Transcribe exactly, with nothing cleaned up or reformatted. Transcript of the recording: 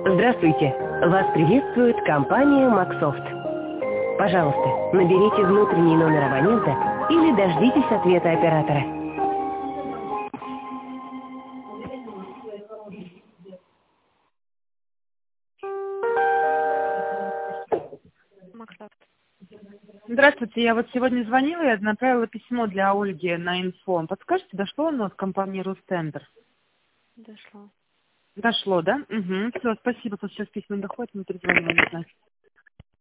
Здравствуйте! Вас приветствует компания Максофт. Пожалуйста, наберите внутренний номер абонента или дождитесь ответа оператора. Максофт. Здравствуйте, я вот сегодня звонила и направила письмо для Ольги на инфо. Подскажите, дошло оно от компании Рустендер? Дошло. Дошло, да? Угу. Все, спасибо, потому что сейчас письма доходят, мы перезвоним, не знаю.